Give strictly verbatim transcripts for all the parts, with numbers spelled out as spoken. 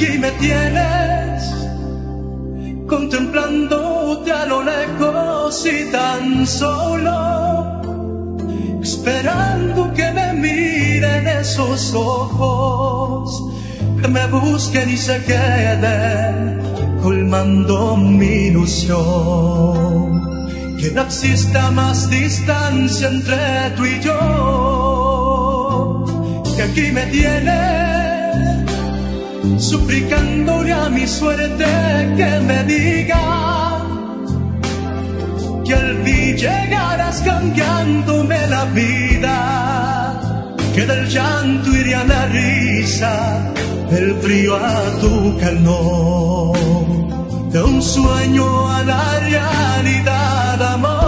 aquí me tienes, contemplándote a lo lejos y tan solo, esperando que me miren esos ojos, que me busquen y se queden, colmando mi ilusión. Que no exista más distancia entre tú y yo, que aquí me tienes, suplicándole a mi suerte que me diga que al fin llegarás cambiándome la vida, que del llanto iré a la risa, del frío a tu calor, de un sueño a la realidad, amor.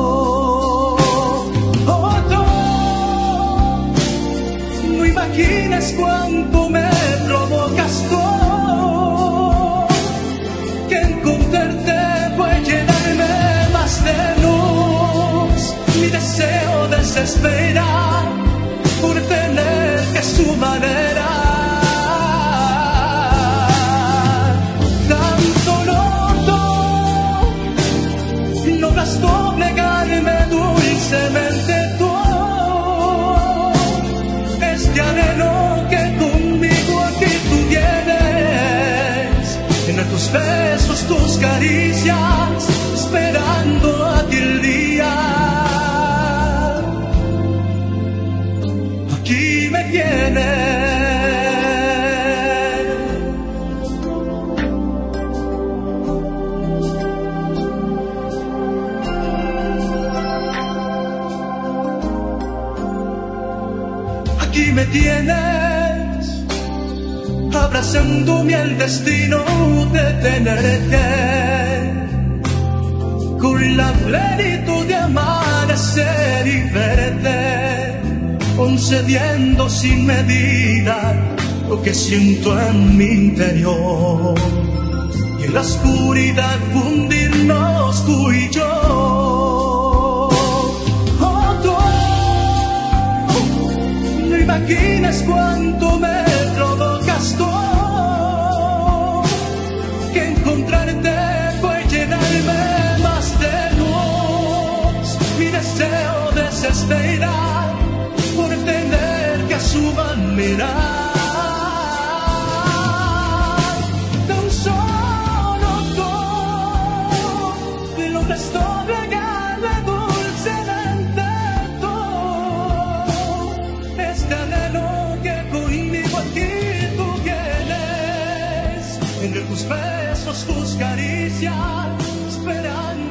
Oh, tú no imaginas cuánto me provocas tú, que encontrarte puede llenarme más de luz. Mi deseo desespera por tener que su manera. Doblegarme dulcemente tú, este anhelo que conmigo aquí tú tienes, en tus besos, tus caricias, esperando a ti el día. Aquí me tienes. Aquí me tienes, abrazándome al destino de tenerte, con la plenitud de amanecer y verte, concediendo sin medida lo que siento en mi interior, y en la oscuridad fundirnos tú y yo. No imaginas cuánto me provocas tú, que encontrarte puede llenarme más de luz. Mi deseo desespera por tener que suban mirar. Tan solo tú me logras doblegarme dulcemente tú, este anhelo que conmigo aquí tú tienes, entre tus besos, tus caricias, esperando